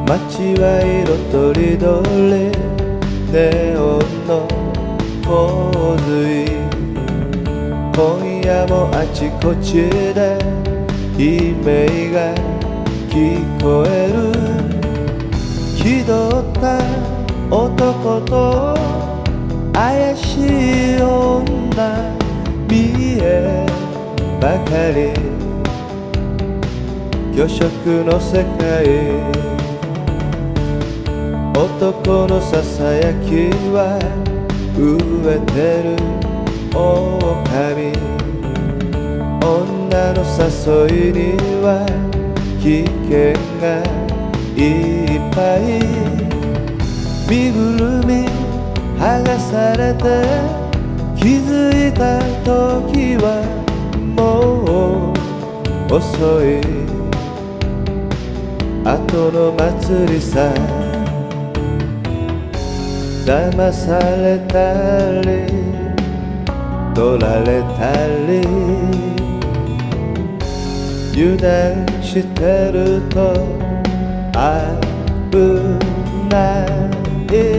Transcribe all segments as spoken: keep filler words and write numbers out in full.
街は色とりどり、ネオンの洪水。今夜もあちこちで悲鳴が聞こえる。気取った男と怪しい女、見えばかり。魚食の世界、男のささやきは飢えてる狼。女の誘いには危険がいっぱい。身ぐるみ剥がされて気づいた時はもう遅い。後の祭りさ。騙されたり取られたり、油断してると危ない。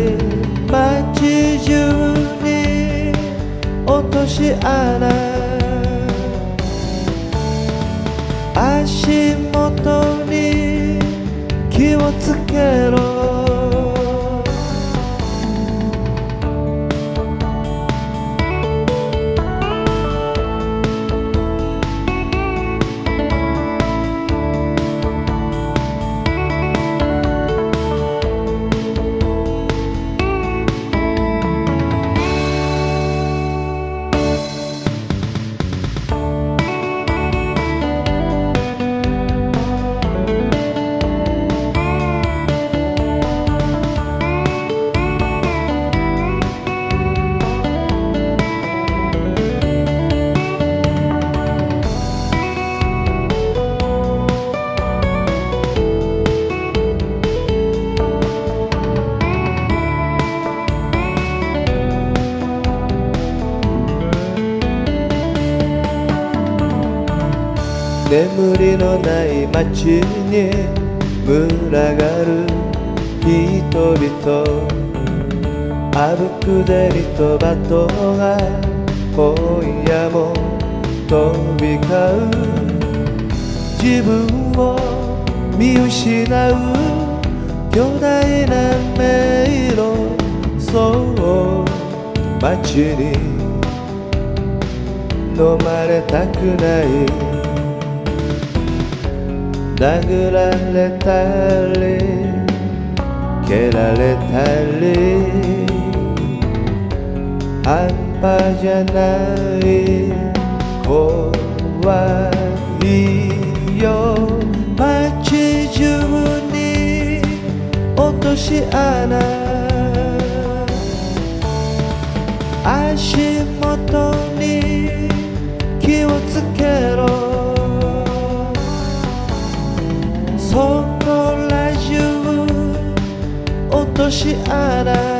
街中に落とし穴、足元に気をつけろ。眠りのない街に群がる人々。あぶく銭とバトが今夜も飛び交う。自分を見失う巨大な迷路。そう街に飲まれたくない。殴られたり蹴られたり、半端じゃない怖いよ。街中に落とし穴、足元に気をつけろ。そこら中落とし穴。